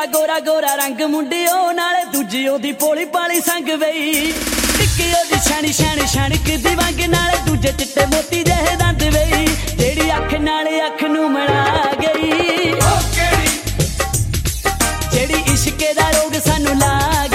ਗੋਰਾ ਗੋਰਾ ਰੰਗ ਮੁੰਡਿਓ ਨਾਲੇ ਦੂਜੀ ਉਹਦੀ ਭੋਲੀ ਭਾਲੀ ਸੰਗ ਵਈ ਟਿੱਕੀ ਉਹਦੀ ਛਾਣੀ ਛਾਣੀ ਛਣਕ ਦੀ ਵੰਗ ਨਾਲੇ ਦੂਜੇ ਚਿੱਟੇ ਮੋਤੀ ਜਿਹੇ ਦੰਦ ਵਈ ਜਿਹੜੀ ਅੱਖ ਨਾਲ ਅੱਖ ਨੂੰ ਮਿਲਾ